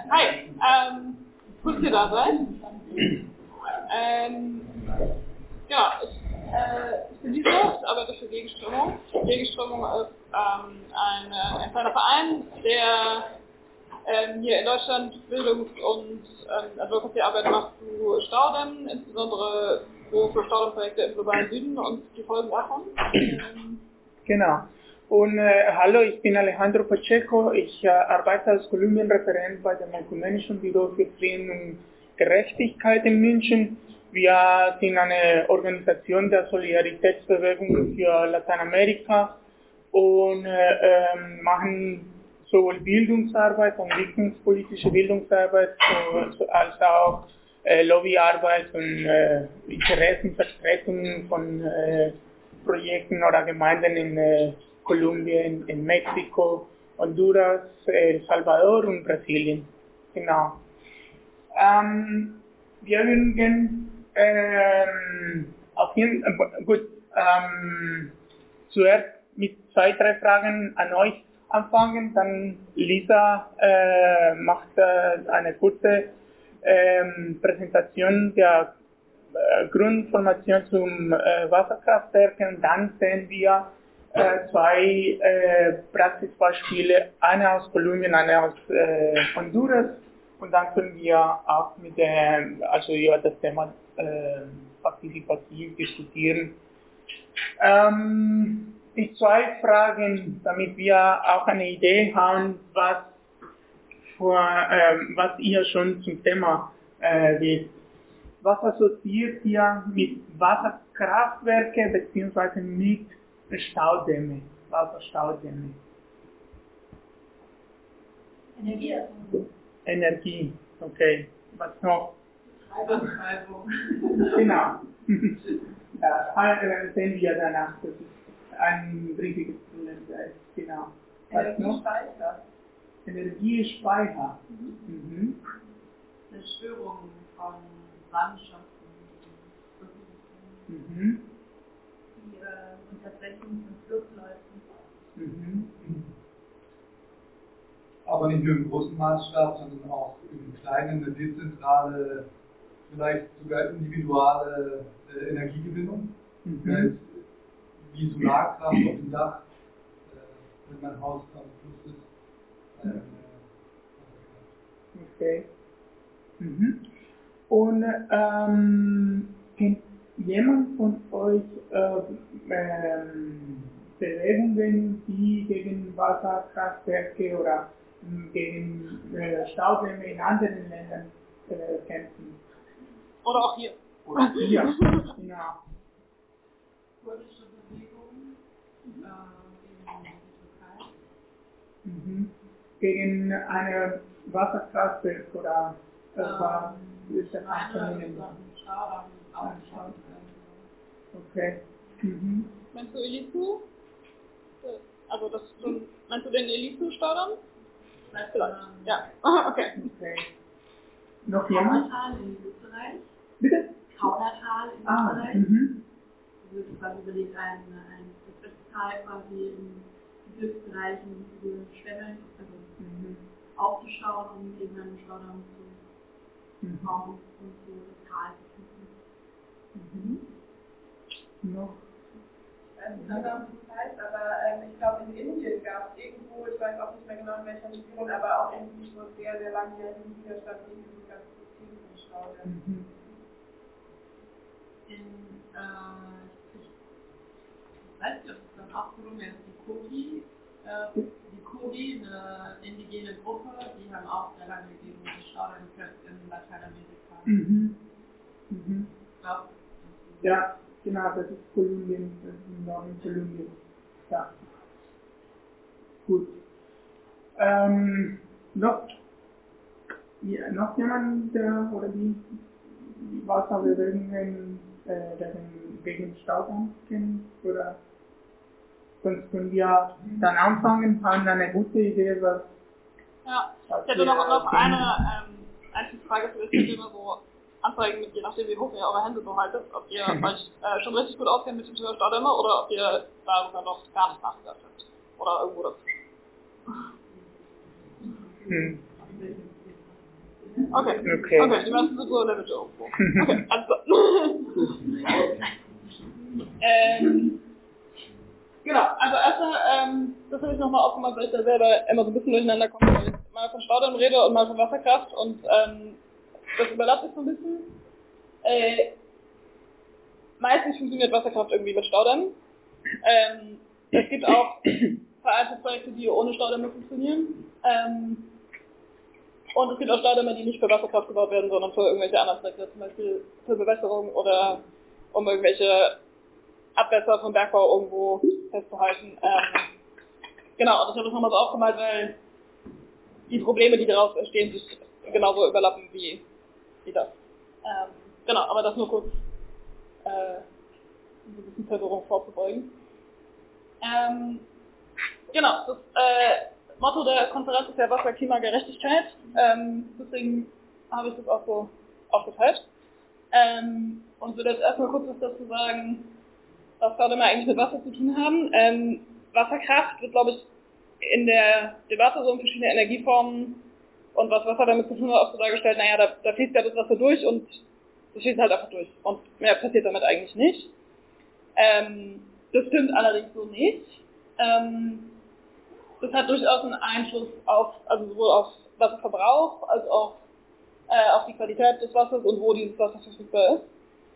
Hi, gut, dass ihr da seid. Ich bin Lisa, ich arbeite für Gegenströmung. Gegenströmung ist ein kleiner Verein, der hier in Deutschland Bildungs- und Advocacy-Arbeit macht zu Staudämmen, insbesondere große Staudammprojekte im globalen Süden und die Folgen davon. Genau. Und hallo, ich bin Alejandro Pacheco. Ich arbeite als Kolumbienreferent bei dem Ökumenischen Büro für Frieden und Gerechtigkeit in München. Wir sind eine Organisation der Solidaritätsbewegung für Lateinamerika und machen sowohl Bildungsarbeit, entwicklungspolitische Bildungsarbeit als auch Lobbyarbeit und Interessenvertretung von Projekten oder Gemeinden in Kolumbien, in Mexiko, Honduras, El Salvador und Brasilien. Genau. Wir würden zuerst mit 2, 3 Fragen an euch anfangen, dann Lisa macht eine kurze Präsentation der Grundinformation zum Wasserkraftwerken und dann sehen wir 2 Praxisbeispiele, eine aus Kolumbien, eine aus Honduras und dann können wir auch über das Thema partizipativ diskutieren. Die 2 Fragen, damit wir auch eine Idee haben, was ihr schon zum Thema wisst. Was assoziiert ihr mit Wasserkraftwerke bzw. mit Staudämme, Wasserstaudämme? Energie, okay. Was noch? Betreibung. Genau. Das sehen wir danach, das ist ein riesiges Problem. Genau. Was noch? Energiespeicher. Mhm. Zerstörung von Landschaften. Mhm. Die Unterbrechung von Flussläufen. Mhm. Aber nicht nur im großen Maßstab, sondern auch im kleinen, eine dezentrale, vielleicht sogar individuelle Energiegewinnung. Mhm. Wie Solarkraft auf dem Dach, wenn mein Haus am Fluss ist. Okay. Mhm. Und kennt jemand von euch Bewegungen, die gegen Wasserkraftwerke oder gegen Staudämme in anderen Ländern kämpfen? Oder auch hier. Oder hier, genau. Kurdische Bewegung gegen die Türkei. Mhm. Gegen eine Wasserkraftwerk oder ist das okay. Mhm. Meinst du Elisu? Also meinst du den Elisu-Staudamm? Vielleicht. Ja. Okay. Noch jemand? Kaunertal in Österreich. Bitte? Kaunertal in Österreich. Mhm. Also quasi überlegt, ein Tal quasi in Gebirgsbereichen diese Schwämme aufzuschauen, um eben einen Staudamm zu bauen und so das Tal zu finden. Noch? Ich weiß nicht genau, wie das heißt, aber ich glaube in Indien gab es irgendwo, ich weiß auch nicht mehr genau in welcher Region, aber auch irgendwie so sehr, sehr langjährigen Widerstand gegen dieses ganze System von Staudämmen. Ich weiß nicht, ob es dann auch Kolumbien ist, die Kogi, eine indigene Gruppe, die haben auch sehr lange gegen die Staudämme gekämpft in Lateinamerika. Mhm. Mhm. Ja. Genau, das ist Kolumbien, das ist im Norden Kolumbien. Ja. Gut. Noch jemand, oder die Wasserbewegungen gegen Staudamm kennen? Oder sonst können wir dann anfangen, haben eine gute Idee, was. Ja, ich hätte noch eine Frage für das Thema, so Anzeigen mit, je nachdem wie hoch ihr eure Hände so haltet, ob ihr euch schon richtig gut auskennt mit dem Thema Staudämme oder ob ihr darüber noch gar nicht nachgedacht habt. Oder irgendwo dazwischen. Okay, die meisten sind so in der Mitte irgendwo. Okay, alles klar. Genau, also erstmal, das habe ich nochmal aufgemacht, weil ich da selber immer so ein bisschen durcheinander komme, weil ich mal von Staudamm rede und mal von Wasserkraft und das überlappt sich so ein bisschen. Meistens funktioniert Wasserkraft irgendwie mit Staudamm. Es gibt auch vereinzelte Projekte, die ohne Staudämme funktionieren. Und es gibt auch Staudämme, die nicht für Wasserkraft gebaut werden, sondern für irgendwelche anderen Zwecke, zum Beispiel für Bewässerung oder um irgendwelche Abwässer vom Bergbau irgendwo festzuhalten. Genau, und ich habe das nochmal so aufgemalt, weil die Probleme, die daraus entstehen, sich genauso überlappen wie das. Genau, aber das nur kurz, um ein bisschen Verwirrung vorzubeugen. Genau, das Motto der Konferenz ist ja Wasser, Klima, Gerechtigkeit. Deswegen habe ich das auch so aufgeteilt. Und würde jetzt erstmal kurz was dazu sagen, was gerade mal eigentlich mit Wasser zu tun haben. Wasserkraft wird, glaube ich, in der Debatte so in verschiedene Energieformen und was Wasser damit zu tun hat, auch so dargestellt, naja, da fließt ja das Wasser durch und das fließt halt einfach durch. Und mehr passiert damit eigentlich nicht. Das stimmt allerdings so nicht. Das hat durchaus einen Einfluss also sowohl auf Wasserverbrauch als auch auf die Qualität des Wassers und wo dieses Wasser verfügbar ist.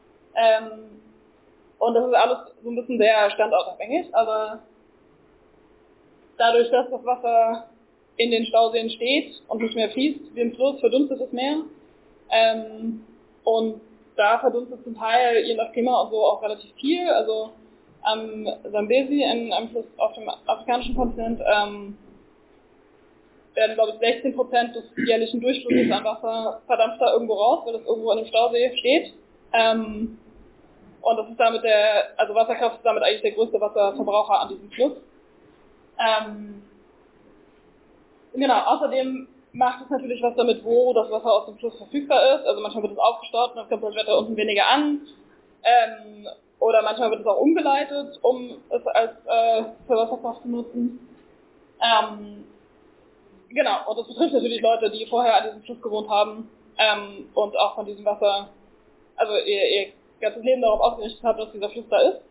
Und das ist alles so ein bisschen sehr standortabhängig, aber dadurch, dass das Wasser in den Stauseen steht und nicht mehr fließt wie im Fluss, verdunstet es mehr. Und da verdunstet zum Teil, je nach Klima und so, auch relativ viel. Also am Sambesi, am Fluss auf dem afrikanischen Kontinent, werden, glaube ich, 16% des jährlichen Durchflusses an Wasser verdampft da irgendwo raus, weil das irgendwo in einem Stausee steht. Und das ist damit also Wasserkraft ist damit eigentlich der größte Wasserverbraucher an diesem Fluss. Genau, außerdem macht es natürlich was damit, wo das Wasser aus dem Fluss verfügbar ist. Also manchmal wird es aufgestaut und dann kommt das Wetter unten weniger an. Oder manchmal wird es auch umgeleitet, um es als für Wasserkraft zu nutzen. Genau, und das betrifft natürlich Leute, die vorher an diesem Fluss gewohnt haben und auch von diesem Wasser, also ihr ganzes Leben darauf ausgerichtet haben, dass dieser Fluss da ist.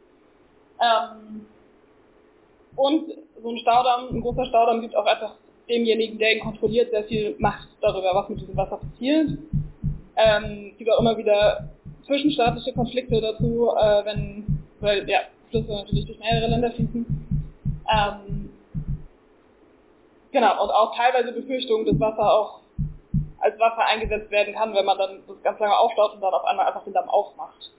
Und so ein großer Staudamm gibt auch einfach demjenigen, der ihn kontrolliert, sehr viel Macht darüber, was mit diesem Wasser passiert. Es gibt auch immer wieder zwischenstaatliche Konflikte dazu, weil Flüsse natürlich durch mehrere Länder fließen. Genau, und auch teilweise Befürchtungen, dass Wasser auch als Wasser eingesetzt werden kann, wenn man dann das ganz lange aufstaut und dann auf einmal einfach den Damm aufmacht.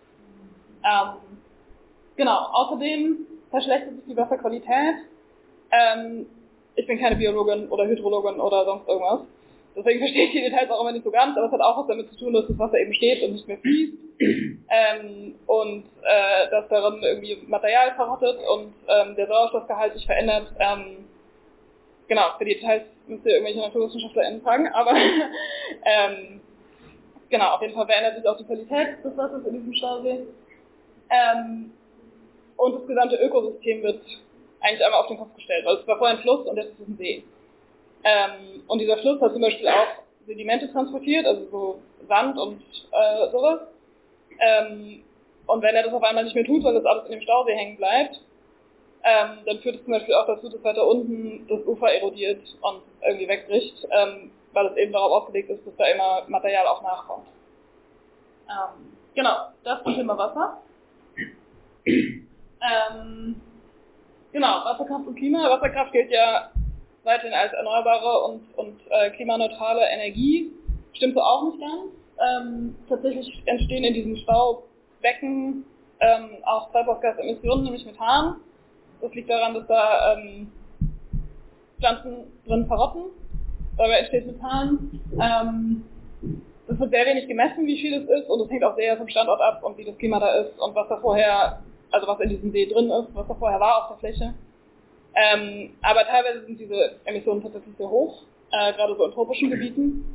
Genau, außerdem verschlechtert sich die Wasserqualität. Ich bin keine Biologin oder Hydrologin oder sonst irgendwas. Deswegen verstehe ich die Details auch immer nicht so ganz, aber es hat auch was damit zu tun, dass das Wasser eben steht und nicht mehr fließt. Und dass darin irgendwie Material verrottet und der Sauerstoffgehalt sich verändert. Genau, für die Details müsst ihr irgendwelche NaturwissenschaftlerInnen fragen, aber genau, auf jeden Fall verändert sich auch die Qualität des Wassers in diesem Stausee. Und das gesamte Ökosystem wird eigentlich einmal auf den Kopf gestellt, weil es war vorher ein Fluss und jetzt ist es ein See. Und dieser Fluss hat zum Beispiel auch Sedimente transportiert, also so Sand und sowas. Und wenn er das auf einmal nicht mehr tut, weil das alles in dem Stausee hängen bleibt, dann führt es zum Beispiel auch dazu, dass weiter unten das Ufer erodiert und irgendwie wegbricht, weil es eben darauf ausgelegt ist, dass da immer Material auch nachkommt. Genau, das zum Thema Wasser. Genau, Wasserkraft und Klima. Wasserkraft gilt ja weiterhin als erneuerbare und klimaneutrale Energie. Stimmt so auch nicht ganz. Tatsächlich entstehen in diesem Staubecken auch Treibhausgasemissionen, nämlich Methan. Das liegt daran, dass da Pflanzen drin verrotten. Dabei entsteht Methan. Es wird sehr wenig gemessen, wie viel es ist, und es hängt auch sehr vom Standort ab und wie das Klima da ist und was da vorher, also was in diesem See drin ist, was da vorher war auf der Fläche. Aber teilweise sind diese Emissionen tatsächlich sehr hoch, gerade so in tropischen Gebieten.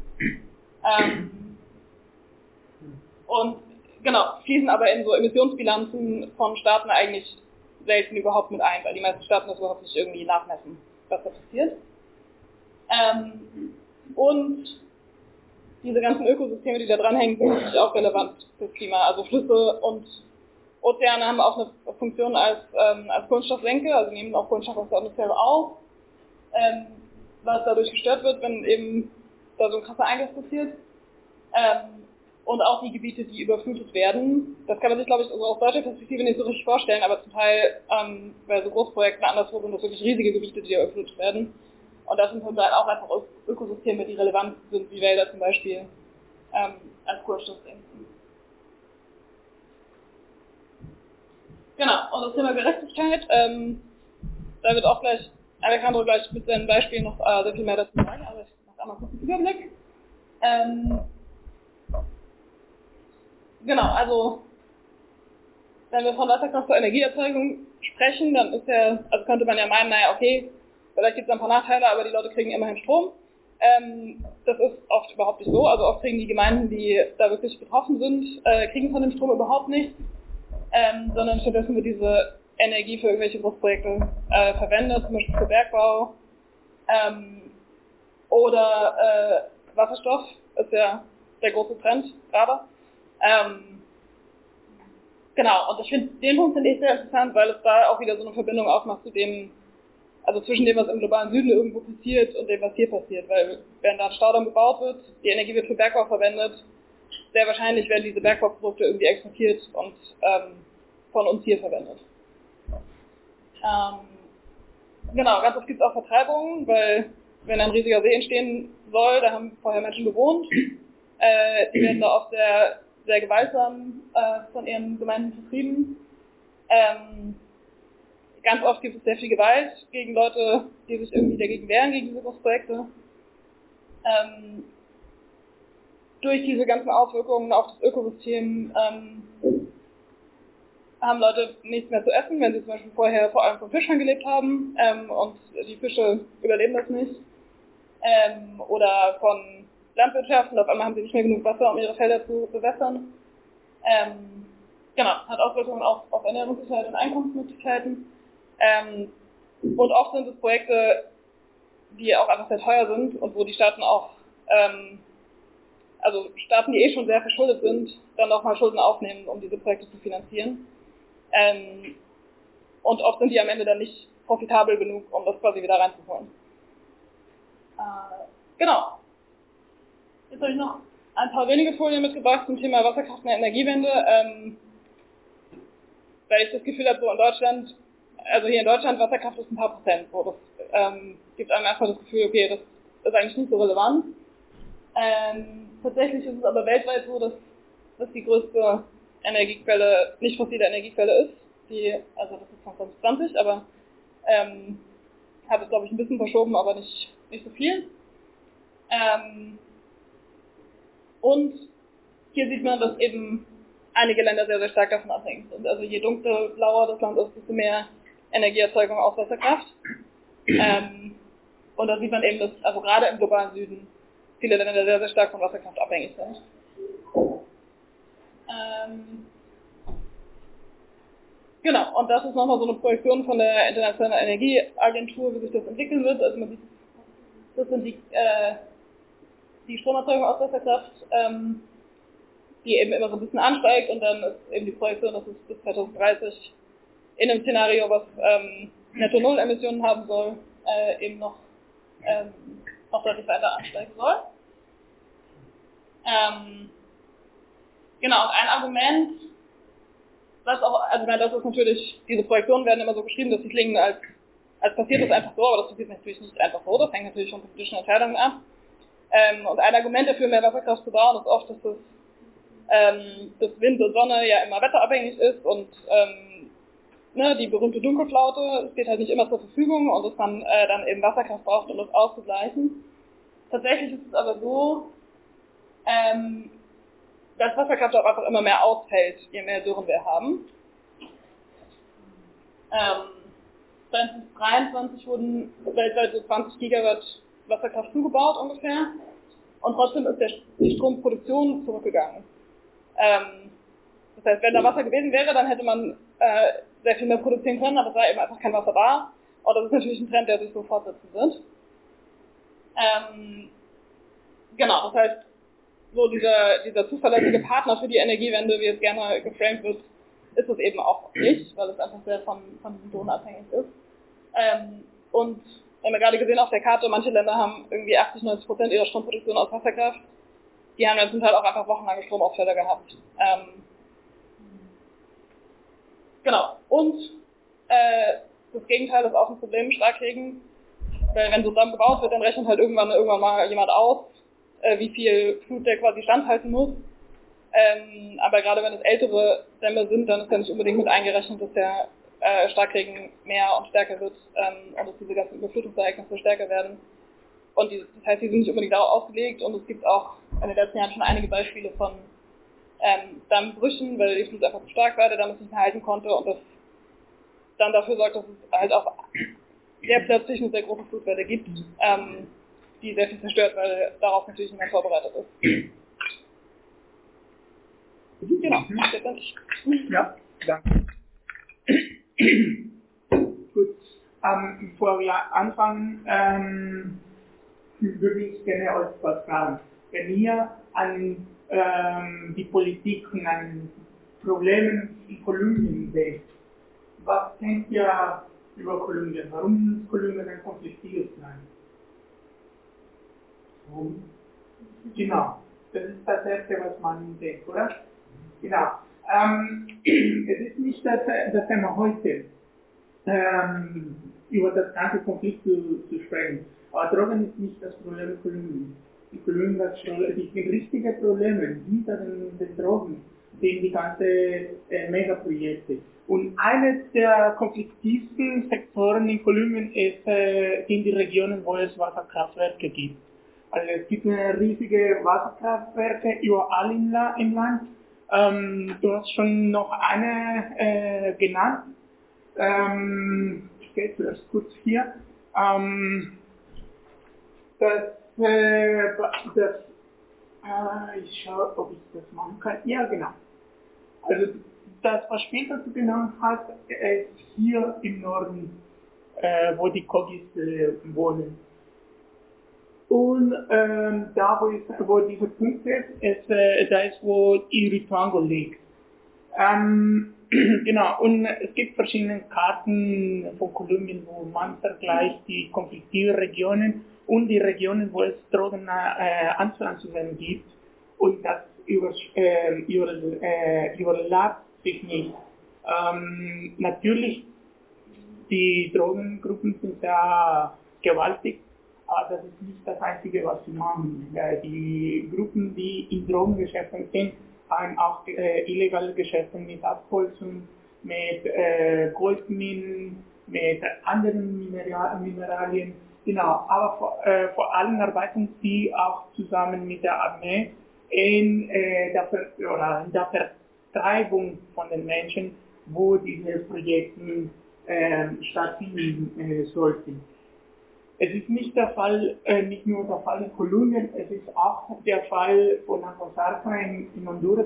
Und genau, fließen aber in so Emissionsbilanzen von Staaten eigentlich selten überhaupt mit ein, weil die meisten Staaten das überhaupt nicht irgendwie nachmessen, was da passiert. Und diese ganzen Ökosysteme, die da dranhängen, sind natürlich auch relevant fürs Klima. Also Flüsse und Ozeane haben auch eine Funktion als Kohlenstoffsenke, also nehmen auch Kohlenstoff aus der Atmosphäre auf, was dadurch gestört wird, wenn eben da so ein krasser Eingriff passiert. Und auch die Gebiete, die überflutet werden. Das kann man sich, glaube ich, aus deutscher Perspektive nicht so richtig vorstellen, aber zum Teil bei so Großprojekten anderswo sind das wirklich riesige Gebiete, die überflutet werden. Und das sind halt auch einfach Ökosysteme, die relevant sind, wie Wälder zum Beispiel, als Kohlenstoffsenken. Genau, und das Thema Gerechtigkeit, da wird auch gleich Alejandro gleich mit seinen Beispielen noch sehr viel mehr dazu sagen, aber ich mache einmal kurz einen Überblick. Genau, also wenn wir von Wasserkraft zur Energieerzeugung sprechen, dann ist also könnte man ja meinen, naja, okay, vielleicht gibt es ein paar Nachteile, aber die Leute kriegen immerhin Strom. Das ist oft überhaupt nicht so, also oft kriegen die Gemeinden, die da wirklich betroffen sind, kriegen von dem Strom überhaupt nichts, sondern stattdessen wird diese Energie für irgendwelche Großprojekte verwendet, zum Beispiel für Bergbau oder Wasserstoff, ist ja der große Trend gerade. Genau, und ich finde, den Punkt finde ich sehr interessant, weil es da auch wieder so eine Verbindung aufmacht zu dem, also zwischen dem, was im globalen Süden irgendwo passiert und dem, was hier passiert, weil wenn da ein Staudamm gebaut wird, die Energie wird für Bergbau verwendet, sehr wahrscheinlich werden diese Bergbauprodukte irgendwie exportiert und von uns hier verwendet. Genau, ganz oft gibt es auch Vertreibungen, weil wenn ein riesiger See entstehen soll, da haben vorher Menschen gewohnt, die werden da oft sehr, sehr gewaltsam von ihren Gemeinden vertrieben. Ganz oft gibt es sehr viel Gewalt gegen Leute, die sich irgendwie dagegen wehren, gegen diese Großprojekte. Durch diese ganzen Auswirkungen auf das Ökosystem haben Leute nichts mehr zu essen, wenn sie zum Beispiel vorher vor allem von Fischern gelebt haben und die Fische überleben das nicht. Oder von Landwirtschaft und auf einmal haben sie nicht mehr genug Wasser, um ihre Felder zu bewässern. Genau, hat Auswirkungen auch auf Ernährungssicherheit und Einkommensmöglichkeiten. Und oft sind es Projekte, die auch einfach sehr teuer sind und wo die Staaten auch, also Staaten, die schon sehr verschuldet sind, dann nochmal Schulden aufnehmen, um diese Projekte zu finanzieren. Und oft sind die am Ende dann nicht profitabel genug, um das quasi wieder reinzuholen. Genau. Jetzt habe ich noch ein paar wenige Folien mitgebracht zum Thema Wasserkraft und Energiewende, weil ich das Gefühl habe, so in Deutschland, also hier in Deutschland, Wasserkraft ist ein paar Prozent. So, das gibt einem einfach das Gefühl, okay, das ist eigentlich nicht so relevant. Tatsächlich ist es aber weltweit so, dass das die größte Energiequelle, nicht fossile Energiequelle ist. Also das ist von 2020, aber hat es, glaube ich, ein bisschen verschoben, aber nicht so viel. Und hier sieht man, dass eben einige Länder sehr, sehr stark davon abhängig sind. Also je dunkler, blauer das Land ist, desto mehr Energieerzeugung aus Wasserkraft. Und da sieht man eben, dass also gerade im globalen Süden viele Länder sehr, sehr stark von Wasserkraft abhängig sind. Genau, und das ist nochmal so eine Projektion von der Internationalen Energieagentur, wie sich das entwickeln wird. Also man sieht, das sind die Stromerzeugung aus Wasserkraft, die eben immer so ein bisschen ansteigt und dann ist eben die Projektion, dass es bis 2030 in einem Szenario, was Netto-Null-Emissionen haben soll, eben noch deutlich weiter ansteigen soll. Genau, und ein Argument, was auch, also das ist natürlich, diese Projektionen werden immer so geschrieben, dass sie klingen, als passiert das einfach so, aber das passiert natürlich nicht einfach so, das hängt natürlich von politischen Entscheidungen ab. Und ein Argument dafür, mehr Wasserkraft zu bauen, ist oft, dass Wind und Sonne ja immer wetterabhängig ist und die berühmte Dunkelflaute steht halt nicht immer zur Verfügung und dass man dann eben Wasserkraft braucht, um das auszugleichen. Tatsächlich ist es aber so, dass Wasserkraft auch einfach immer mehr ausfällt, je mehr Dürren wir haben. 2023 wurden weltweit so 20 Gigawatt Wasserkraft zugebaut ungefähr und trotzdem ist die Stromproduktion zurückgegangen. Das heißt, wenn da Wasser gewesen wäre, dann hätte man sehr viel mehr produzieren können, aber es war eben einfach kein Wasser da. Und das ist natürlich ein Trend, der sich so fortsetzen wird. Genau, das heißt, so dieser zuverlässige Partner für die Energiewende, wie es gerne geframed wird, ist es eben auch nicht, weil es einfach sehr von diesem Ton abhängig ist. Und wir haben ja gerade gesehen auf der Karte, manche Länder haben irgendwie 80-90% ihrer Stromproduktion aus Wasserkraft. Die haben ja zum Teil auch einfach wochenlange Stromausfälle gehabt. Genau. Und das Gegenteil ist auch ein Problem, Starkregen. Weil wenn so ein Damm gebaut wird, dann rechnet halt irgendwann mal jemand aus, wie viel Flut der quasi standhalten muss. Aber gerade wenn es ältere Dämme sind, dann ist ja nicht unbedingt mit eingerechnet, dass der Starkregen mehr und stärker wird und dass diese ganzen Überflutungsereignisse stärker werden. Und das heißt, die sind nicht unbedingt darauf ausgelegt und es gibt auch in den letzten Jahren schon einige Beispiele von Dammbrüchen, weil die Flut einfach zu stark war, der Damm es nicht mehr halten konnte und das dann dafür sorgt, dass es halt auch sehr plötzlich eine sehr große Flutwelle gibt, die sehr viel zerstört, weil darauf natürlich niemand vorbereitet ist. Genau, jetzt dann ich. Ja, danke. Gut, bevor wir anfangen, würde ich gerne euch was fragen. Wenn ihr an die Politik und an Probleme in Kolumbien denkt, was denkt ihr über Kolumbien? Warum ist Kolumbien ein konfliktives Land? Warum? Genau, das ist das Erste, was man denkt, oder? Genau. Es ist nicht das Thema heute, über das ganze Konflikt zu sprechen. Aber Drogen ist nicht das Problem in Kolumbien. In Kolumbien die richtigen Probleme hinter den Drogen sind die ganzen Megaprojekte. Und eines der konfliktivsten Sektoren in Kolumbien sind die Regionen, wo es Wasserkraftwerke gibt. Also es gibt riesige Wasserkraftwerke überall im Land. Du hast schon noch eine genannt. Ich gehe zuerst kurz hier. Ich schaue, ob ich das machen kann. Ja, genau. Also das, was später du genannt hast, ist hier im Norden, wo die Kogis wohnen. Und da, wo dieser Punkt ist, da ist, wo Irituango liegt. Genau, und es gibt verschiedene Karten von Kolumbien, wo man vergleicht die konfliktiven Regionen und die Regionen, wo es Drogenanpflanzungen gibt. Und das überlappt sich nicht. Natürlich, die Drogengruppen sind sehr gewaltig, aber das ist nicht das Einzige, was sie machen. Die Gruppen, die in Drogengeschäften sind, haben auch illegale Geschäfte mit Abholzung, mit Goldminen, mit anderen Mineralien. Genau, aber vor allem arbeiten sie auch zusammen mit der Armee in der Vertreibung von den Menschen, wo diese Projekte stattfinden sollten. Es ist nicht der Fall, nicht nur der Fall in Kolumbien, es ist auch der Fall von Acosarca in Honduras.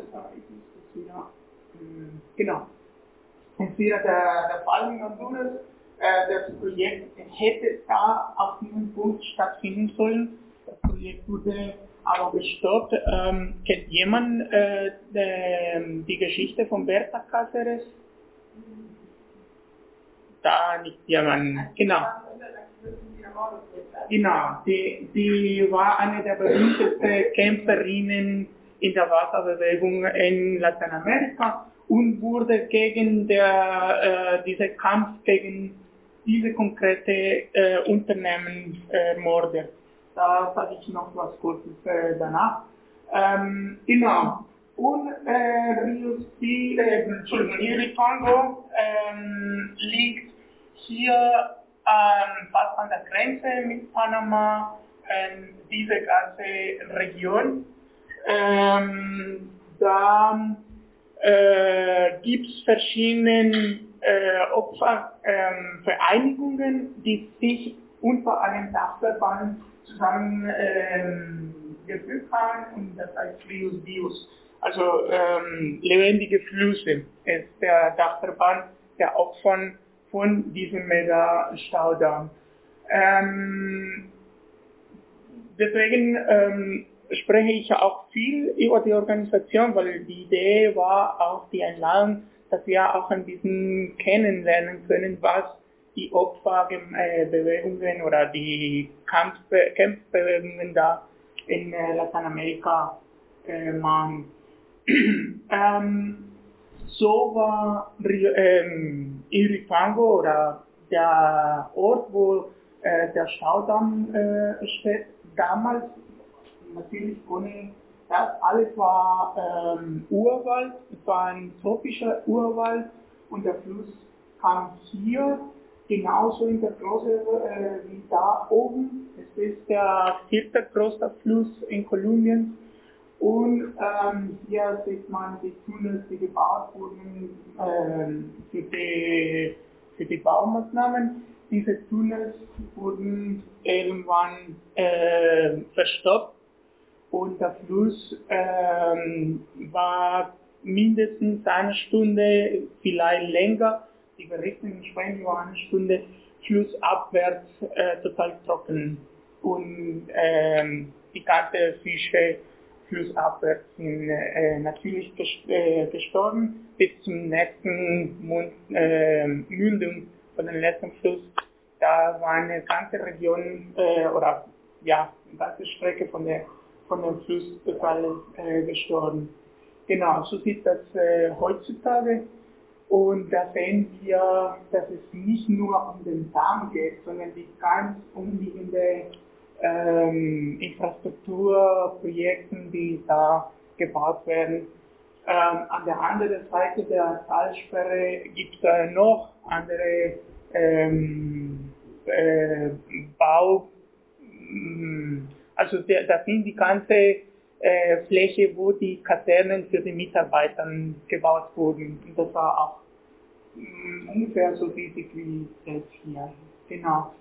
Genau. Und wieder der Fall in Honduras, das Projekt hätte da auf diesem Punkt stattfinden sollen. Das Projekt wurde aber gestoppt. Kennt jemand die Geschichte von Berta Cáceres? Da nicht jemand. Genau. Genau, die war eine der berühmtesten Kämpferinnen in der Wasserbewegung in Lateinamerika und wurde gegen diesen Kampf gegen diese konkrete Unternehmen ermordet. Da sage ich noch was Kurzes danach. Genau. Und Irituango liegt hier fast an der Grenze mit Panama, diese ganze Region. Da gibt es verschiedene Opfervereinigungen, die sich unter einem Dachverband zusammen gefügt haben, und das heißt Rius Bios. Also lebendige Flüsse ist der Dachverband der Opfer von diesem Mega-Staudamm. Deswegen spreche ich auch viel über die Organisation, weil die Idee war auch die Einladung, dass wir auch ein bisschen kennenlernen können, was die Opferbewegungen oder die Kampfbewegungen da in Lateinamerika machen. So war Iripango oder der Ort, wo der Staudamm steht, damals natürlich ohne das alles war Urwald, es war ein tropischer Urwald und der Fluss kam hier genauso in der Größe wie da oben. Es ist der vierte größte Fluss in Kolumbien. Und hier sieht man die Tunnels, die gebaut wurden für die Baumaßnahmen. Diese Tunnels wurden irgendwann verstopft und der Fluss war mindestens eine Stunde, vielleicht länger. Die Berichte sprechen über eine Stunde flussabwärts total trocken. Und die ganze Fische flussabwärts sind natürlich gestorben bis zum nächsten Mündung von dem letzten Fluss. Da war eine ganze Region oder ja, eine ganze Strecke von dem Fluss total gestorben. Genau, so sieht das heutzutage. Und da sehen wir, dass es nicht nur um den Damm geht, sondern die ganz umliegende Infrastrukturprojekten, die da gebaut werden. An der anderen Seite der Talsperre gibt es noch andere Bau, also das sind die ganze Fläche, wo die Kasernen für die Mitarbeiter gebaut wurden. Und das war auch ungefähr so riesig wie das hier. Genau.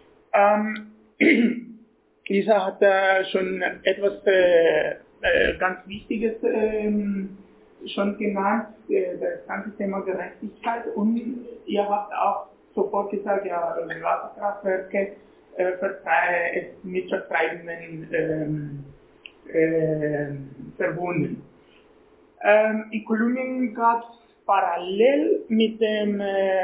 Lisa hat schon etwas ganz Wichtiges schon genannt, das ganze Thema Gerechtigkeit. Und ihr habt auch sofort gesagt, ja, Wasserkraftwerke mit Vertreibenden verbunden. In Kolumbien gab es parallel mit dem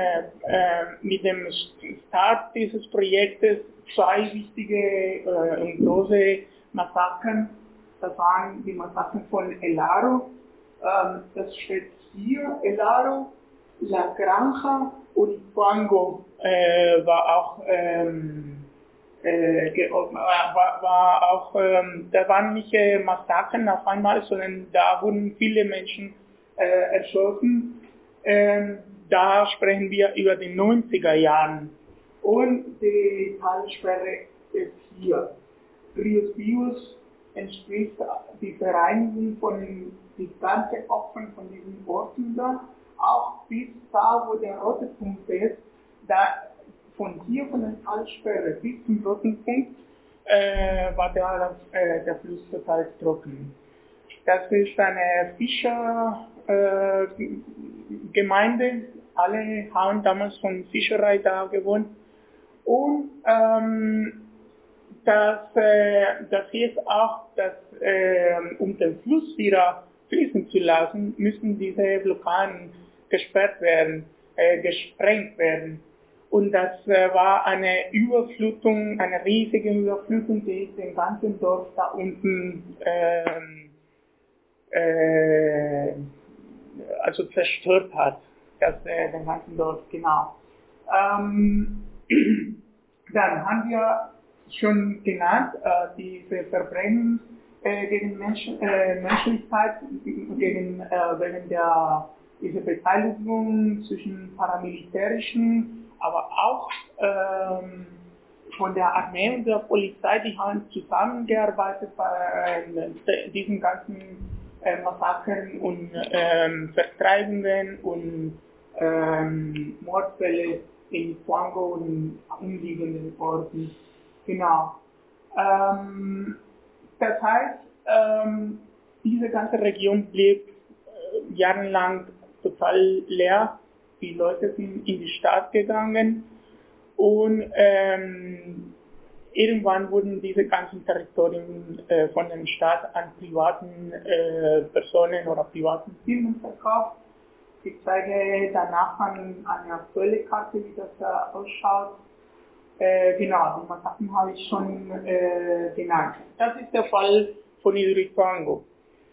Start dieses Projektes zwei wichtige und große Massakern. Das waren die Massakern von El Aro, das steht hier, El Aro, La Granja und Ipango war auch da waren nicht Massakern auf einmal, sondern da wurden viele Menschen erschossen. Da sprechen wir über die 90er Jahren. Und die Talsperre ist hier. Rios Bios entspricht die Vereinigung von die ganzen Opfern von diesen Orten da, auch bis da, wo der rote Punkt ist, da von hier von der Talsperre bis zum roten Punkt war der Fluss total trocken. Das ist eine Fischergemeinde, alle haben damals von Fischerei da gewohnt. Und das heißt auch, dass um den Fluss wieder fließen zu lassen, müssen diese Blockaden gesperrt werden, gesprengt werden. Und das war eine Überflutung, eine riesige Überflutung, die den ganzen Dorf da unten also zerstört hat. Den ganzen Dorf, genau. Dann haben wir schon genannt, diese Verbrechen gegen Menschlichkeit, wegen dieser Beteiligung zwischen paramilitärischen, aber auch von der Armee und der Polizei, die haben zusammengearbeitet bei diesen ganzen Massakern und Vertreibungen und Mordfälle in Fuango und umliegenden Orten. Genau. Das heißt, diese ganze Region blieb jahrelang total leer. Die Leute sind in die Stadt gegangen und irgendwann wurden diese ganzen Territorien von dem Staat an privaten Personen oder privaten Firmen verkauft. Ich zeige danach eine aktuelle Karte, wie das da ausschaut. Genau, die Massaken habe ich schon genannt. Das ist der Fall von Hidroituango.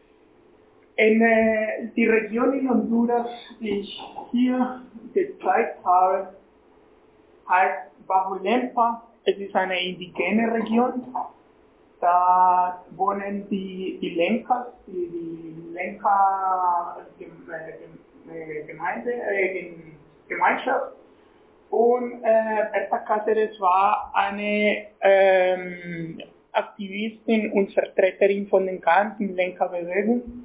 Die Region in Honduras, die ich hier gezeigt habe, heißt Bajo Lempa. Es ist eine indigene Region. Da wohnen die Lencas, die Gemeinschaft. Und Berta Cáceres war eine Aktivistin und Vertreterin von der ganzen Lenca-Bewegung.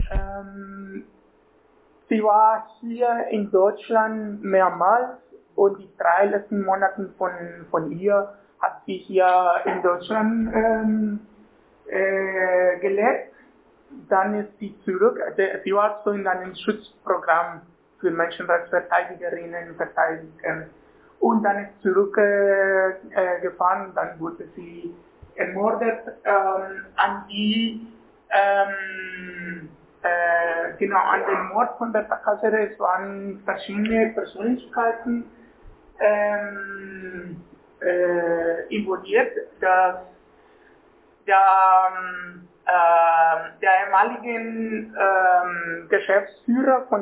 Sie war hier in Deutschland mehrmals und die 3 letzten Monate von ihr hat sie hier in Deutschland gelebt. Dann ist sie zurück. Sie war so in einem Schutzprogramm für Menschenrechtsverteidigerinnen und Verteidiger. Und dann ist zurückgefahren, dann wurde sie ermordet. An den Mord von Berta Cáceres waren verschiedene Persönlichkeiten involviert, dass der ehemalige Geschäftsführer von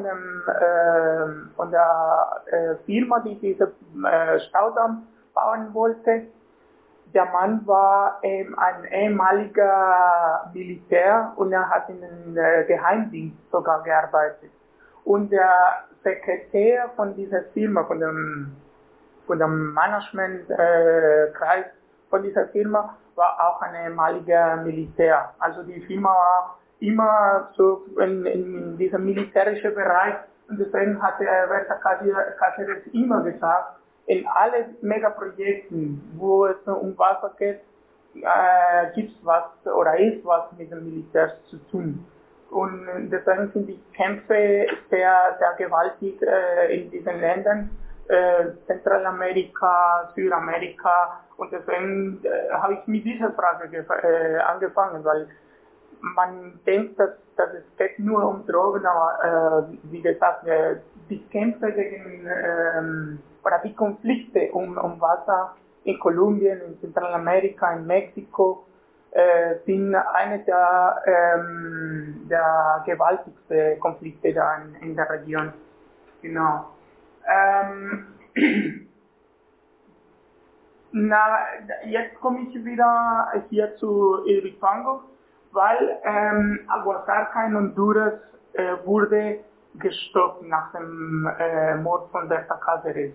der Firma, die diese Staudamm bauen wollte, der Mann war ein ehemaliger Militär und er hat in den Geheimdienst sogar gearbeitet. Und der Sekretär von dieser Firma, von dem Managementkreis von dieser Firma, war auch ein ehemaliger Militär. Also die Firma war immer so in diesem militärischen Bereich und deswegen hat Berta Cáceres immer gesagt, in allen Megaprojekten, wo es um Wasser geht, gibt es was oder ist was mit dem Militär zu tun. Und deswegen sind die Kämpfe sehr gewaltig in diesen Ländern, Zentralamerika, Südamerika, und deswegen habe ich mit dieser Frage angefangen, weil man denkt, dass es geht nur um Drogen, aber wie gesagt, die Kämpfe gegen oder die Konflikte um Wasser in Kolumbien, in Zentralamerika, in Mexiko sind eine der gewaltigsten Konflikte da in der Region. Genau. Jetzt komme ich wieder hier zu Hidroituango, weil Aguasarca in Honduras wurde gestoppt nach dem Mord von Berta Cáceres.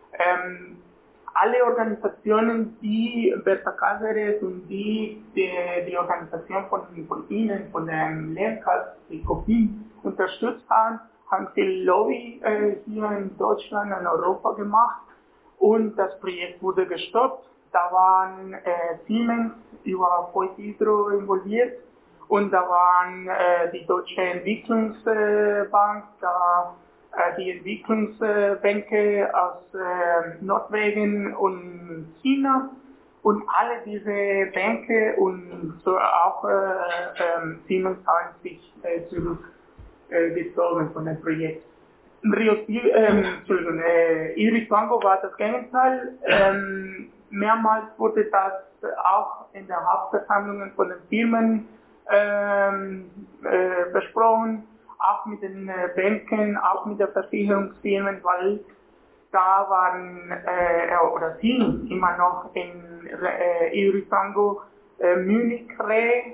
Alle Organisationen, die Berta Cáceres und die Organisation von Ihnen, von den Lenkers, die COPIN, unterstützt haben viel Lobby hier in Deutschland und Europa gemacht und das Projekt wurde gestoppt. Da waren Siemens über Voith Hydro involviert und da waren die Deutsche Entwicklungsbank, die Entwicklungsbänke aus Norwegen und China und alle diese Bänke und so auch Siemens haben sich zurückgezogen von dem Projekt. Hidroituango war das Gegenteil. Mehrmals wurde das auch in der Hauptversammlungen von den Firmen besprochen, auch mit den Banken, auch mit den Versicherungsfirmen, weil da waren oder sind immer noch in Hidroituango Munich Re,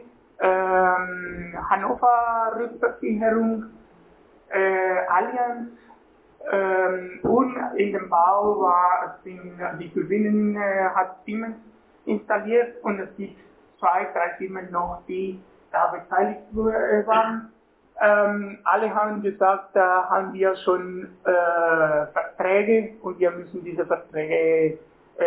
Hannover Rückversicherung, Allianz und in dem Bau die Turbinen hat Siemens installiert und es gibt 2, 3 Firmen noch, die da beteiligt waren. Alle haben gesagt, da haben wir schon Verträge und wir müssen diese Verträge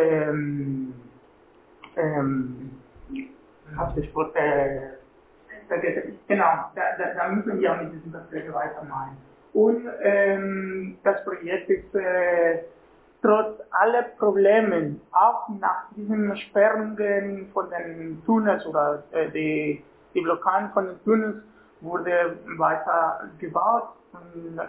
genau, da müssen wir mit diesen Verträgen weitermachen. Und das Projekt ist trotz aller Probleme, auch nach diesen Sperrungen von den Tunnels oder die Blockaden von den Tunnels, wurde weiter gebaut. Und,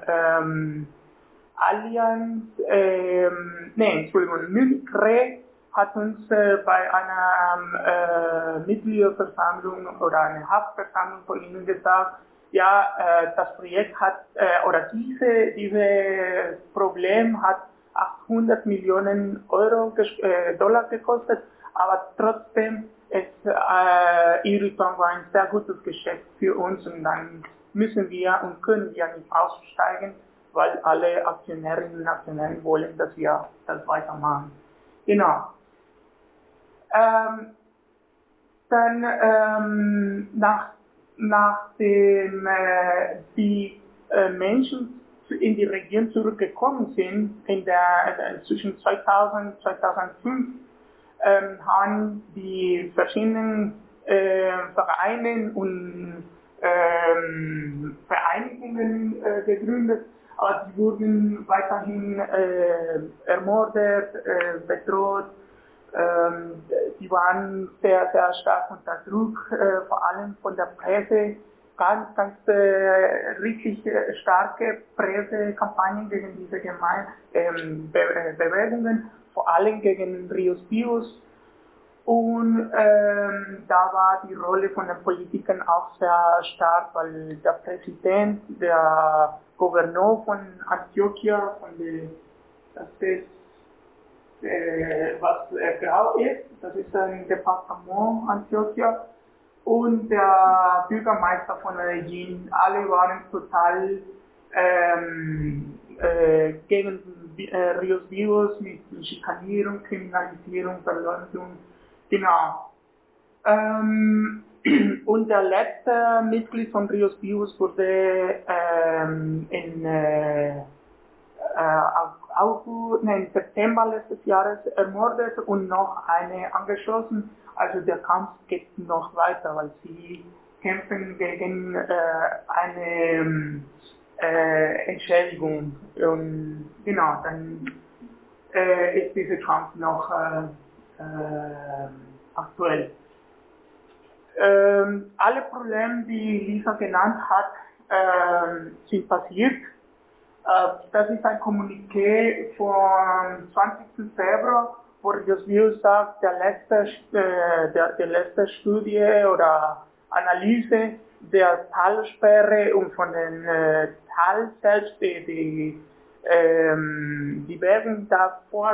Munich Re hat uns bei einer Mitgliederversammlung oder einer Hauptversammlung von Ihnen gesagt, ja, das Projekt hat, oder diese Problem hat 800 Millionen Dollar gekostet, aber trotzdem Iriton war ein sehr gutes Geschäft für uns und dann müssen wir und können wir nicht aussteigen, weil alle Aktionärinnen und Aktionäre wollen, dass wir das weitermachen. Genau. Dann nachdem die Menschen in die Region zurückgekommen sind, zwischen 2000 und 2005, haben die verschiedenen Vereine und Vereinigungen gegründet, aber die wurden weiterhin ermordet, bedroht. Die waren sehr, sehr stark unter Druck, vor allem von der Presse. Ganz richtig starke Pressekampagnen gegen diese Bewegungen, vor allem gegen Rios Bios. Und da war die Rolle von den Politikern auch sehr stark, weil der Präsident, der Gouverneur von Antioquia, das ist was grau ist, das ist ein Departement Antioquia, und der Bürgermeister von Medellin, alle waren total gegen Rios Bios mit Schikanierung, Kriminalisierung, Verleumdung, genau. Und der letzte Mitglied von Rios Bios wurde im September letztes Jahres ermordet und noch eine angeschossen. Also der Kampf geht noch weiter, weil sie kämpfen gegen eine Entschädigung. Und genau, dann ist dieser Kampf noch aktuell. Alle Probleme, die Lisa genannt hat, sind passiert. Das ist ein Kommuniqué vom 20. Februar, wo Rios Bios sagt, die letzte Studie oder Analyse der Talsperre und von den Tal selbst, die Bergen da von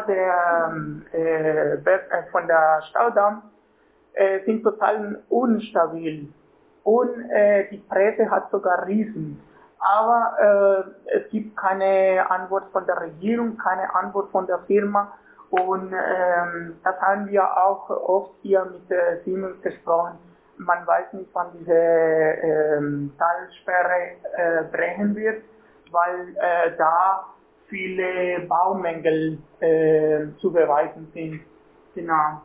der Staudamm sind total unstabil. Und die Presse hat sogar Riesen. Aber es gibt keine Antwort von der Regierung, keine Antwort von der Firma. Und das haben wir auch oft hier mit Siemens gesprochen. Man weiß nicht, wann diese Talsperre brechen wird, weil da viele Baumängel zu beweisen sind. Genau.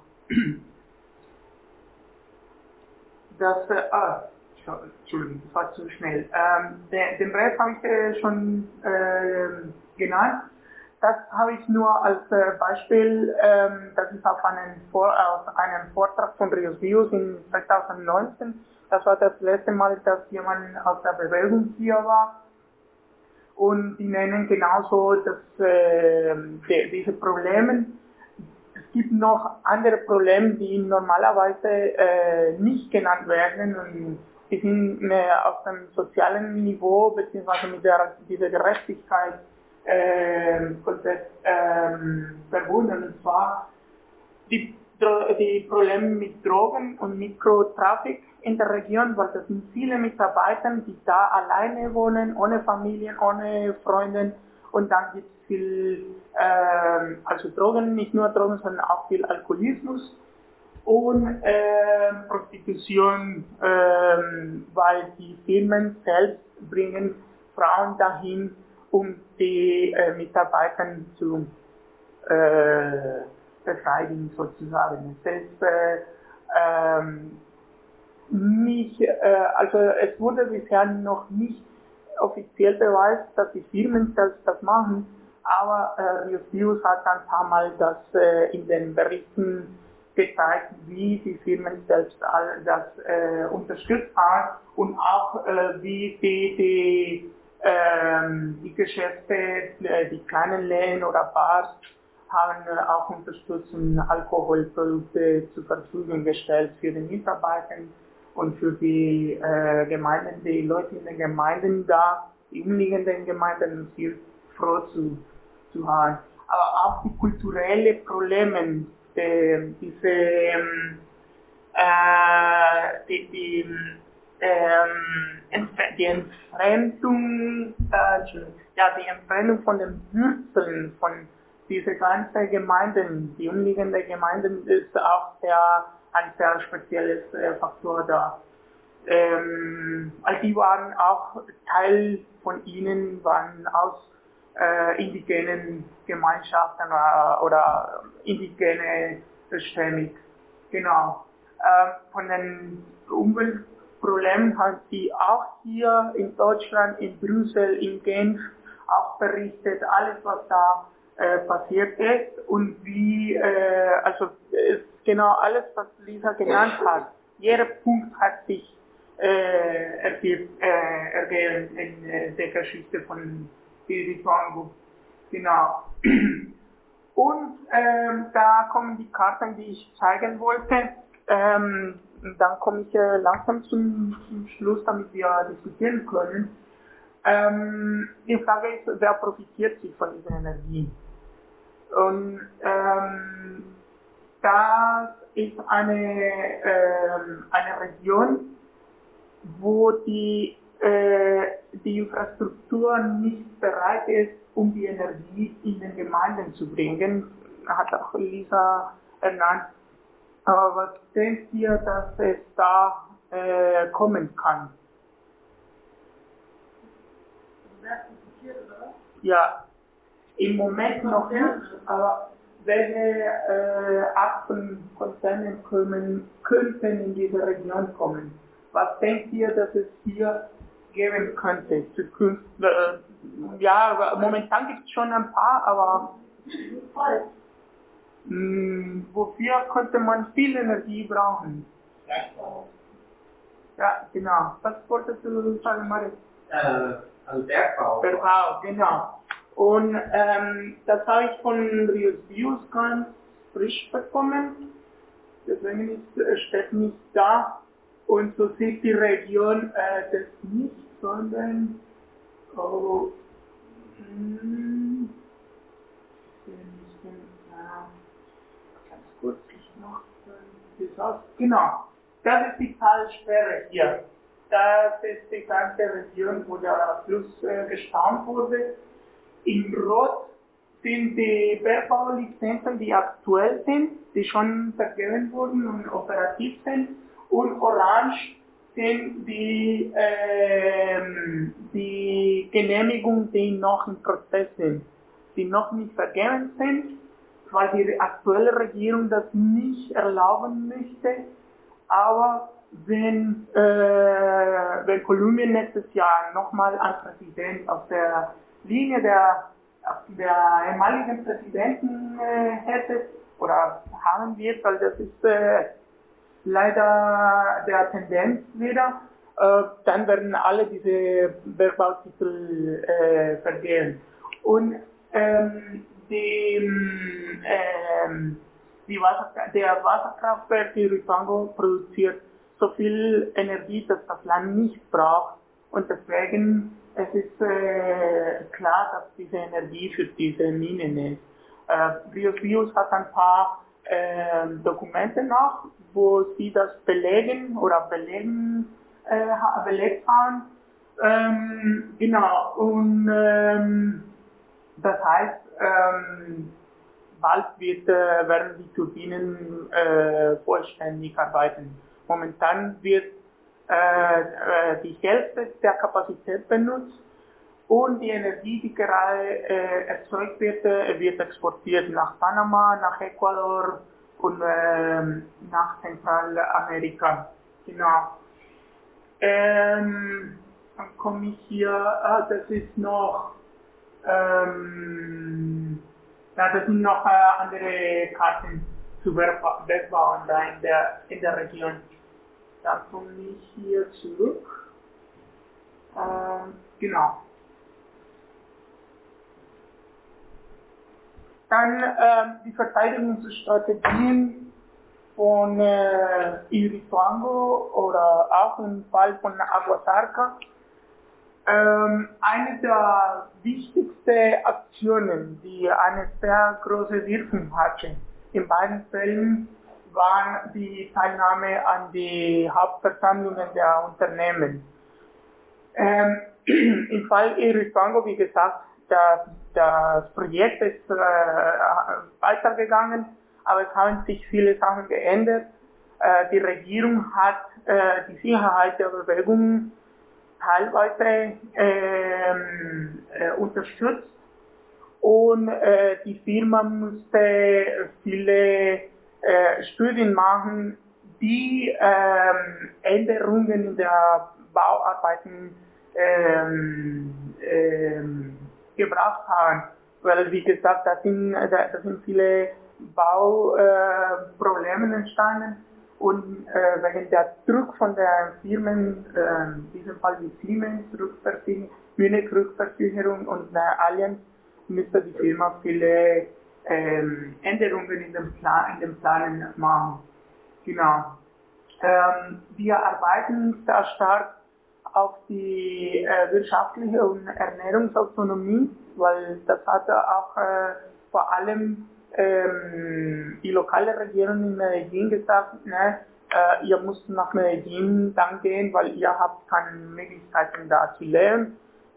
Entschuldigung, das war zu schnell. Den Rest habe ich schon genannt. Das habe ich nur als Beispiel, das ist aus einem Vortrag von Rios Bios in 2019. Das war das letzte Mal, dass jemand aus der Bewegung hier war. Und die nennen genauso diese Probleme. Es gibt noch andere Probleme, die normalerweise nicht genannt werden. Und die sind auf dem sozialen Niveau bzw. mit dieser Gerechtigkeit verbunden. Und zwar die Probleme mit Drogen und Mikrotrafik in der Region, weil das sind viele Mitarbeiter, die da alleine wohnen, ohne Familien, ohne Freunde, und dann gibt es viel, also Drogen, nicht nur Drogen, sondern auch viel Alkoholismus und Prostitution, weil die Firmen selbst bringen Frauen dahin, um die Mitarbeiter zu befriedigen sozusagen. Es ist also es wurde bisher noch nicht offiziell beweist, dass die Firmen das machen, aber Rius hat ein paar Mal das in den Berichten gezeigt, wie die Firmen selbst das unterstützt haben und auch wie die Geschäfte, die kleinen Läden oder Bars haben auch unterstützt und Alkoholprodukte zur Verfügung gestellt für die Mitarbeiter und für die Gemeinden, die Leute in den Gemeinden da, die umliegenden Gemeinden viel froh zu haben. Aber auch die kulturellen Probleme, die Entfremdung, die Entfremdung von den Wurzeln von diese ganzen Gemeinden, die umliegenden Gemeinden, ist auch ein sehr spezielles Faktor da. Die waren auch, Teil von ihnen waren aus indigenen Gemeinschaften oder indigene stämmig. Genau. Von den Umweltproblemen haben sie auch hier in Deutschland, in Brüssel, in Genf auch berichtet, alles was da passiert ist und wie, ist genau alles, was Lisa genannt hat. Jeder Punkt hat sich ergeben in der Geschichte von Rifango. Genau. Und da kommen die Karten, die ich zeigen wollte. Dann komme ich langsam zum Schluss, damit wir diskutieren können. Die Frage ist, wer profitiert sich von dieser Energie? Und das ist eine Region, wo die Infrastruktur nicht bereit ist, um die Energie in den Gemeinden zu bringen, hat auch Lisa ernannt. Aber was denkt ihr, dass es da kommen kann? Ja, im Moment noch nicht, aber welche Art von Konzernen könnten in diese Region kommen? Was denkt ihr, dass es hier geben könnte? Ja, momentan gibt es schon ein paar, aber wofür könnte man viel Energie brauchen? Ja, genau. Was wolltest du sagen, Marit? Also Bergbau. Bergbau, genau. Und das habe ich von Rius Views ganz frisch bekommen. Deswegen steht nicht da. Und so sieht die Region das nicht, sondern ganz kurz, genau. Das ist die Talsperre hier. Das ist die ganze Region, wo der Fluss gestaunt wurde. In Rot sind die Bergbaulizenzen, die aktuell sind, die schon vergeben wurden und operativ sind. Und orange sind die Genehmigungen, die noch im Prozess sind, die noch nicht vergeben sind, weil die aktuelle Regierung das nicht erlauben möchte. Aber wenn Kolumbien nächstes Jahr nochmal einen Präsident auf der Linie der ehemaligen Präsidenten hätte oder haben wird, weil das ist leider der Tendenz wieder, dann werden alle diese Bergbautitel vergeben. Und der Wasserkraftwerk in Rifango produziert so viel Energie, dass das Land nicht braucht. Und deswegen es ist klar, dass diese Energie für diese Minen ist. Rius Views hat ein paar Dokumente noch, wo sie das belegen oder belegt haben. Genau, und das heißt, bald werden die Turbinen vollständig arbeiten. Momentan wird die Hälfte der Kapazität benutzt und die Energie, die gerade erzeugt wird, wird exportiert nach Panama, nach Ecuador und nach Zentralamerika. Genau. Dann komme ich hier, das ist noch Ja, das sind noch andere Karten zu Bergbau da in der Region. Dann komme ich hier zurück. Genau. Dann die Verteidigungsstrategien von Irituango oder auch im Fall von Aguasarca. Eine der wichtigsten Aktionen, die eine sehr große Wirkung hatte, in beiden Fällen war die Teilnahme an die Hauptversammlungen der Unternehmen. Im Fall Irituango, wie gesagt, das Projekt ist weitergegangen, aber es haben sich viele Sachen geändert. Die Regierung hat die Sicherheit der Bewegung teilweise unterstützt und die Firma musste viele Studien machen, die Änderungen in der Bauarbeiten gebracht haben, weil wie gesagt, da sind viele Bauprobleme entstanden und wegen der Druck von den Firmen, in diesem Fall die Siemens, Munich Rückversicherung und Allianz, müsste die Firma viele Änderungen in den Planen machen. Genau. Wir arbeiten sehr stark auf die wirtschaftliche und Ernährungsautonomie, weil das hatte auch vor allem die lokale Regierung in Medellin gesagt, ne, ihr müsst nach Medellin dann gehen, weil ihr habt keine Möglichkeiten da zu leben.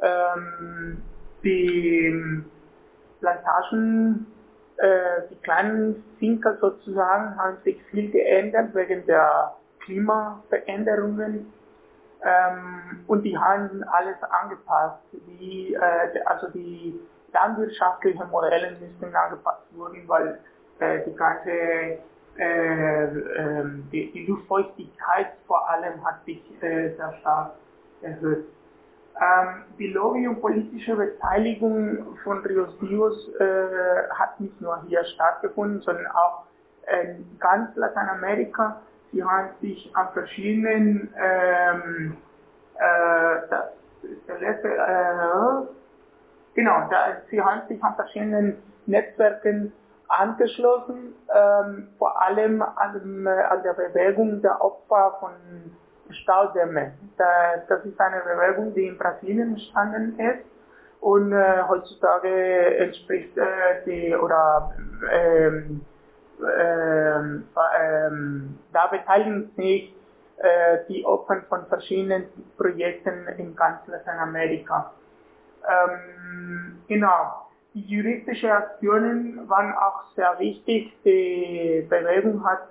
Die Plantagen, die kleinen Finker sozusagen, haben sich viel geändert wegen der Klimaveränderungen. Und die haben alles angepasst. Also die landwirtschaftlichen Modelle müssen angepasst werden, weil die ganze die Luftfeuchtigkeit vor allem hat sich sehr stark erhöht. Die Lobby und politische Beteiligung von Ríos Vivos hat nicht nur hier stattgefunden, sondern auch in ganz Lateinamerika. Sie haben sich an verschiedenen, sie haben sich an verschiedenen Netzwerken angeschlossen, vor allem an der Bewegung der Opfer von Staudämme. Das ist eine Bewegung, die in Brasilien entstanden ist und heutzutage entspricht da beteiligen sich die Opfer von verschiedenen Projekten in ganz Lateinamerika. Genau. Die juristischen Aktionen waren auch sehr wichtig. Die Bewegung hat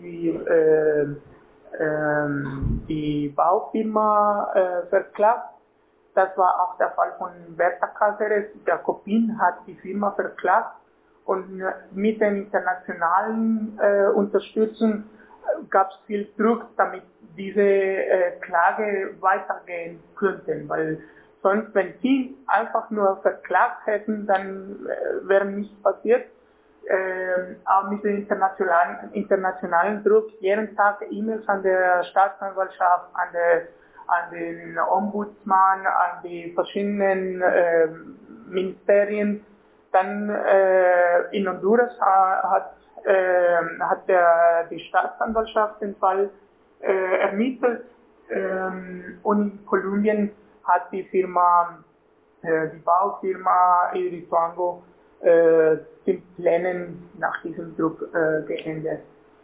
die Baufirma verklagt. Das war auch der Fall von Berta Cáceres. Der Copin hat die Firma verklagt. Und mit der internationalen Unterstützung gab es viel Druck, damit diese Klage weitergehen könnten. Weil sonst, wenn sie einfach nur verklagt hätten, dann wäre nichts passiert. Aber mit dem internationalen Druck, jeden Tag E-Mails an der Staatsanwaltschaft, an den Ombudsmann, an die verschiedenen Ministerien. Dann in Honduras hat die Staatsanwaltschaft den Fall ermittelt und in Kolumbien hat die Baufirma Irituango den Plänen nach diesem Druck geändert.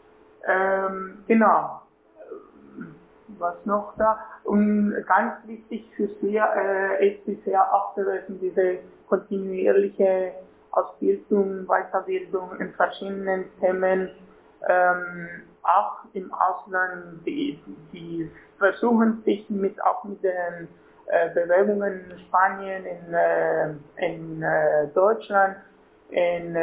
Genau. Was noch da? Und ganz wichtig für Sie ist bisher auch gewesen diese kontinuierliche Ausbildung, Weiterbildung in verschiedenen Themen, auch im Ausland, die versuchen sich auch mit den Bewegungen in Spanien, in Deutschland, in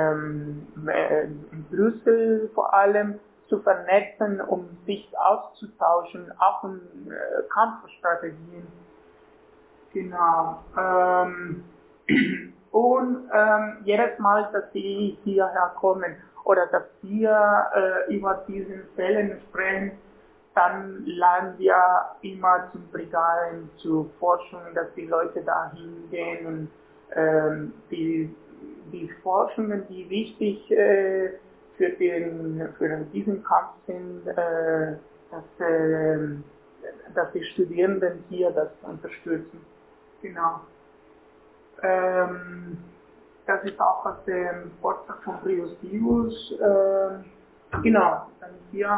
Brüssel vor allem zu vernetzen, um sich auszutauschen, auch in Kampfstrategien. Genau. Und jedes Mal, dass sie hierher kommen oder dass wir über diesen Fällen sprechen, dann laden wir immer zum Brigaden, zu Forschungen, dass die Leute da hingehen und die Forschungen, die wichtig für diesen Kampf sind, dass die Studierenden hier das unterstützen. Genau. Das ist auch aus dem Vortrag von Brios Divus. Genau, dann hier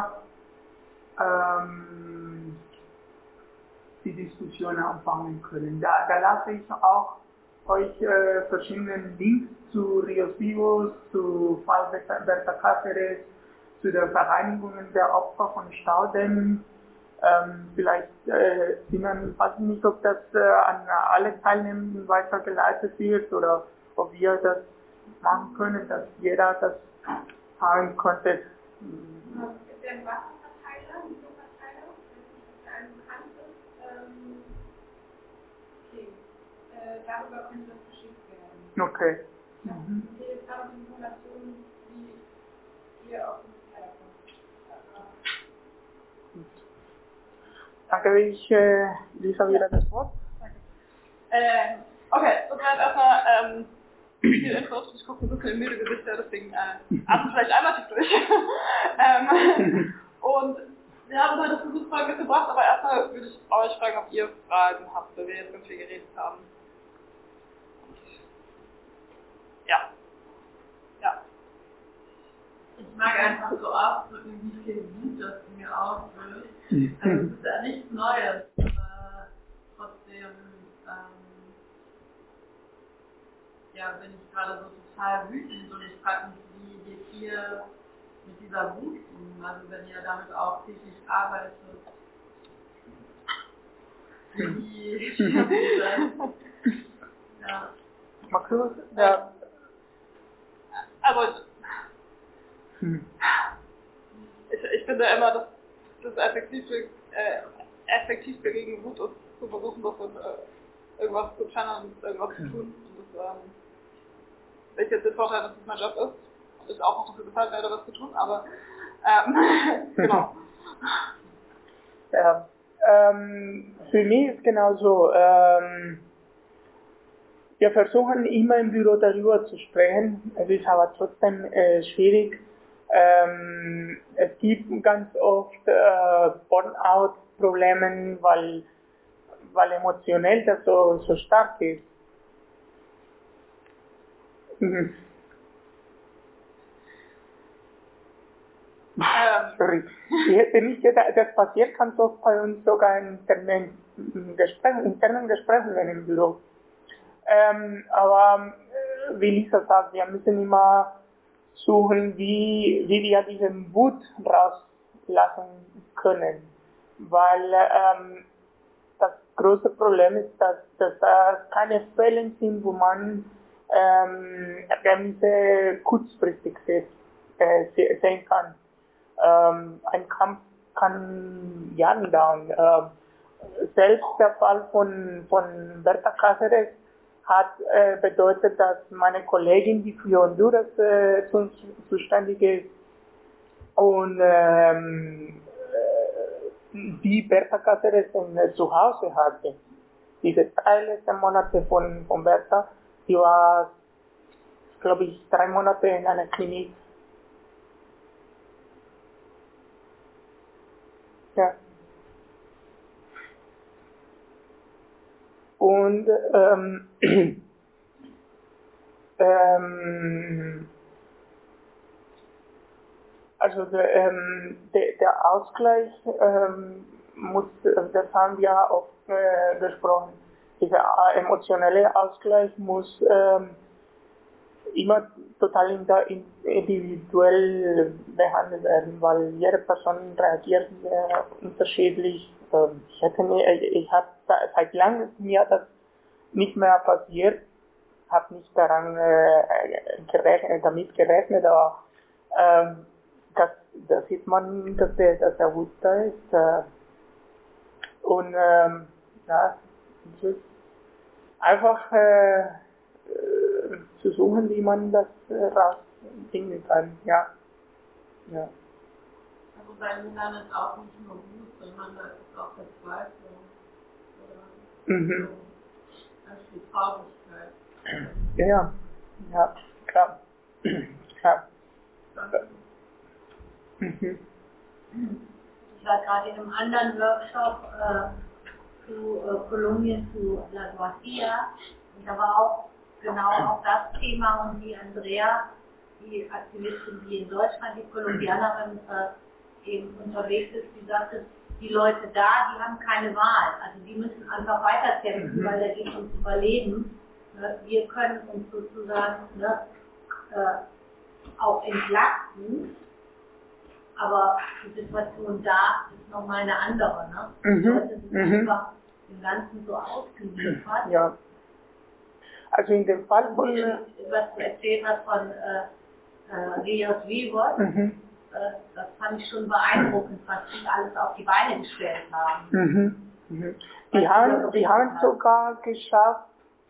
die Diskussion anfangen können. Da lasse ich auch euch verschiedene Links zu Rios Vivos, zu Fall Berta Cáceres, zu der Vereinigung der Opfer von Staudämmen. Vielleicht, Simon, ich weiß nicht, ob das an alle Teilnehmenden weitergeleitet wird oder ob wir das machen können, dass jeder das haben konnte. Ist der ein Wasserverteiler, ein Mikroverteiler, wenn einem bekannt ist? Okay, darüber könnte das geschickt werden. Okay. Ich sehe jetzt gerade die Informationen, die hier auf dem Verteiler kommen. Danke, ich Lisa wieder das Wort. Okay, das war erstmal viel Infos. Ich gucke ein bisschen müde Gesichter, deswegen atmen vielleicht einmal tief durch. Und wir haben heute das Versuchsfragen mitgebracht, aber erstmal würde ich euch fragen, ob ihr Fragen habt, weil wir jetzt ganz viel geredet haben. Ja. Ich mag einfach so ausdrücken, wie viel Wut das in mir auslöst. Also es ist ja nichts Neues, aber trotzdem bin ich gerade so total wütend und ich frage mich, wie geht ihr mit dieser Wut um? Also wenn ihr damit auch täglich arbeitet, wie schafft ihr das? Ja. Magst du was? Ja. Also ich finde immer, dass das effektivste gegen Wut ist, zu versuchen, das mit irgendwas zu channeln und irgendwas zu tun. Und das, ich jetzt den Vorteil, dass es mein Job ist und ich auch noch dafür bezahlt werde, was zu tun, aber genau. Ja, für mich ist genauso. Wir versuchen immer im Büro darüber zu sprechen, es ist aber trotzdem schwierig. Es gibt ganz oft Burnout-Probleme, weil emotionell das so stark ist. Sorry. Ich hätte nicht gedacht, das passiert ganz oft bei uns sogar in internen Gesprächen im Büro. Aber wie Lisa sagt, wir müssen immer suchen, wie wir diesen Wut rauslassen können. Weil das große Problem ist, dass das keine Fälle sind, wo man Ergebnisse kurzfristig sehen kann. Ein Kampf kann Jahre dauern. Selbst der Fall von Berta Cáceres hat bedeutet, dass meine Kollegin, die für Honduras zuständig ist, und die Berta Cáceres zu Hause hatte. Diese 3 letzten Monate von Berta, die war, glaube ich, 3 Monate in einer Klinik. Ja. Und also der Ausgleich das haben wir oft gesprochen. Dieser emotionelle Ausgleich muss immer total individuell behandelt werden, weil jede Person reagiert unterschiedlich. Ich habe seit langem mir das nicht mehr passiert, habe nicht damit gerechnet, aber da sieht man, dass der Wut da ist. Und ja, es ist einfach zu suchen, wie man das rausfinden kann. Ja. Ja. Also bei Männern ist auch nicht nur Wut, sondern da ist auch Verzweiflung oder die Traurigkeit. Ja, klar. Klar. Ich war gerade in einem anderen Workshop zu Kolumbien, zu La Guajira, und da war auch genau auch das Thema, und die Andrea, die Aktivistin, die in Deutschland, die Kolumbianerin, eben unterwegs ist, die sagte, die Leute da, die haben keine Wahl, also die müssen einfach weiterkämpfen, weil da geht es ums Überleben. Wir können uns sozusagen auch entlasten, aber die Situation da ist nochmal eine andere. Ne? Die Leute sind einfach im Ganzen so ausgeliefert. Ja. Also in dem Fall von... Was du erzählt hast von Rios Vivos, das fand ich schon beeindruckend, was die alles auf die Beine gestellt haben. Die haben sogar geschafft,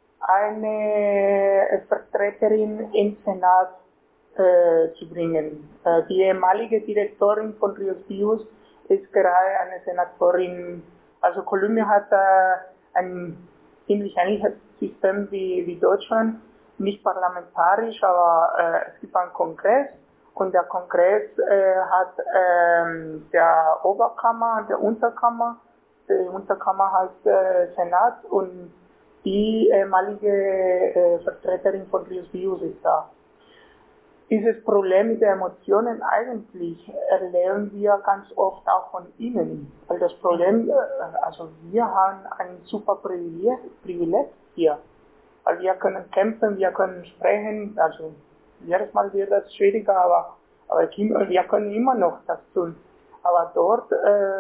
eine Vertreterin im Senat zu bringen. Die ehemalige Direktorin von Rios Vivos ist gerade eine Senatorin. Also Kolumbien hat ein ziemlich ähnliches System wie Deutschland, nicht parlamentarisch, aber es gibt einen Kongress, und der Kongress hat der Oberkammer, der Unterkammer. Die Unterkammer heißt Senat, und die ehemalige Vertreterin von Rios Vivos ist da. Dieses Problem mit den Emotionen eigentlich erleben wir ganz oft auch von ihnen. Weil das Problem, also wir haben ein super Privileg hier. Weil wir können kämpfen, wir können sprechen, also jedes Mal wird das schwieriger, aber wir können immer noch das tun. Aber dort,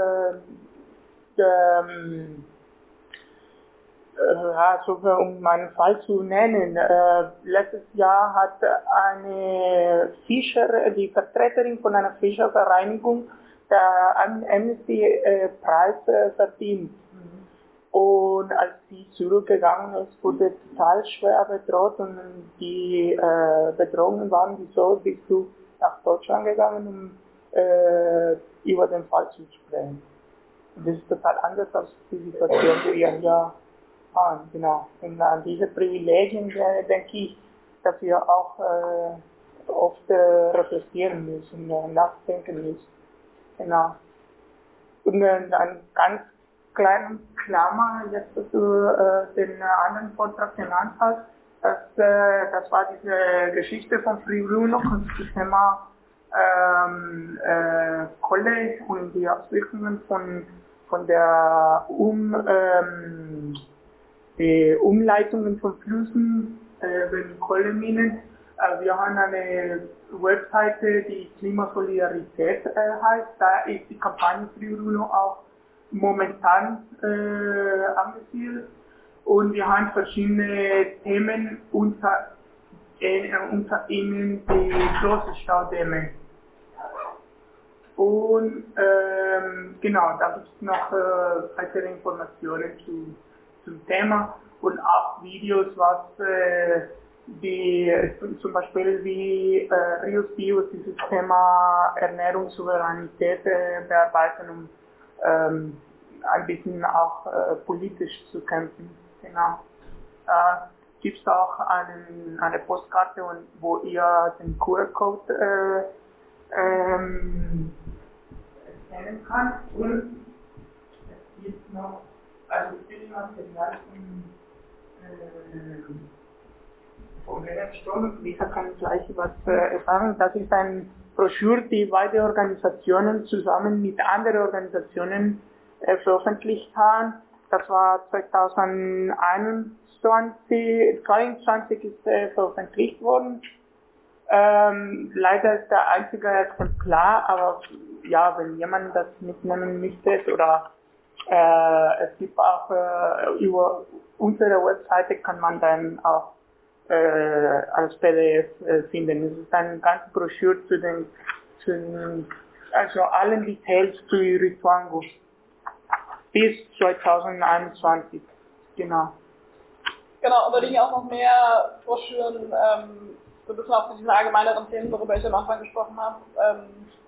also um einen Fall zu nennen, letztes Jahr hat die Vertreterin von einer Fischervereinigung der Amnesty-Preis verdient. Und als sie zurückgegangen ist, wurde total schwer bedroht, und die Bedrohungen waren so: bist du nach Deutschland gegangen, um über den Fall zu sprechen. Und das ist total anders als die Situation, die wir hier haben. Genau. Und an diese Privilegien denke ich, dass wir auch oft reflektieren müssen, nachdenken müssen. Genau. Und ein ganz kleinen Klammer, jetzt dass du den anderen Vortrag genannt hast, das war diese Geschichte von Free Bruno und das Thema Kohle und die Auswirkungen von der Umleitungen von Flüssen wegen Kohleminen. Wir haben eine Webseite, die Klimasolidarität heißt. Da ist die Kampagne Free Bruno auch momentan angesiedelt, und wir haben verschiedene Themen, unter ihnen die großen Staudämme. Und genau, da gibt es noch weitere Informationen zum Thema und auch Videos, was zum Beispiel wie Rios Vivos dieses Thema Ernährungssouveränität bearbeiten, um ein bisschen auch politisch zu kämpfen. Genau. Da gibt es auch eine Postkarte, wo ihr den QR-Code scannen kann. Und es gibt noch, also viel Material von Strom. Lisa kann gleich was sagen. Das ist ein Broschüre, die beide Organisationen zusammen mit anderen Organisationen veröffentlicht haben. Das war 2022 ist veröffentlicht worden. Leider ist der einzige Exemplar, aber ja, wenn jemand das mitnehmen möchte, oder es gibt auch über unsere Webseite kann man dann auch als PDF finden. Es ist eine ganze Broschüre also allen Details zu Rituango bis 2021. Genau. Genau, und da liegen auch noch mehr Broschüren, so ein bisschen auch zu diesen allgemeineren Themen, worüber ich am Anfang gesprochen habe.